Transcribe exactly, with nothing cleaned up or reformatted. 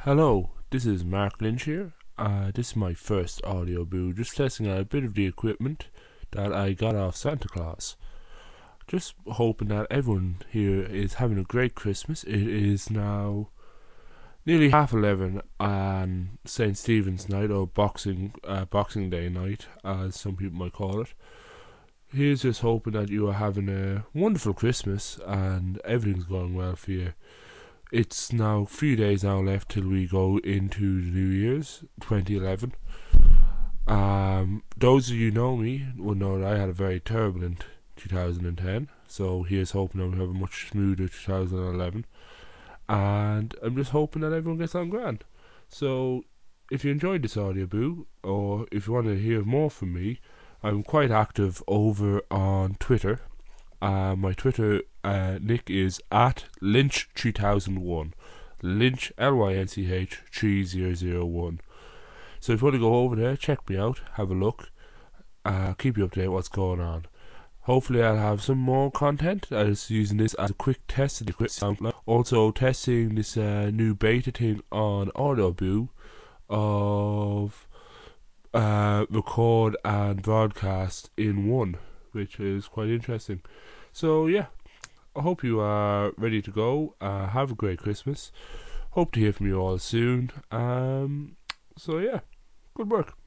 Hello, this is Mark Lynch here. Uh, this is my first audio boo, just testing out a bit of the equipment that I got off Santa Claus. Just hoping that everyone here is having a great Christmas. It is now nearly half eleven on Saint Stephen's night, or Boxing uh, Boxing Day night, as some people might call it. Here's just hoping that you are having a wonderful Christmas and everything's going well for you. It's now a few days now left till we go into the New Year's twenty eleven. Um, those of you who know me will know that I had a very turbulent two thousand ten. So here's hoping that we have a much smoother two thousand eleven. And I'm just hoping that everyone gets on grand. So if you enjoyed this audio boo, or if you want to hear more from me, I'm quite active over on Twitter. Uh, my Twitter uh, nick is at Lynch three thousand one. Lynch, L Y N C H three thousand one. So if you want to go over there, check me out, have a look, uh, keep you up to date what's going on. Hopefully I'll have some more content. I was using this as a quick test of the quick SoundCloud. Also testing this uh, new beta thing on Audioboo of uh, record and broadcast in one, which is quite interesting. So yeah, I hope you are ready to go. Uh, have a great Christmas. Hope to hear from you all soon. Um, so yeah, good work.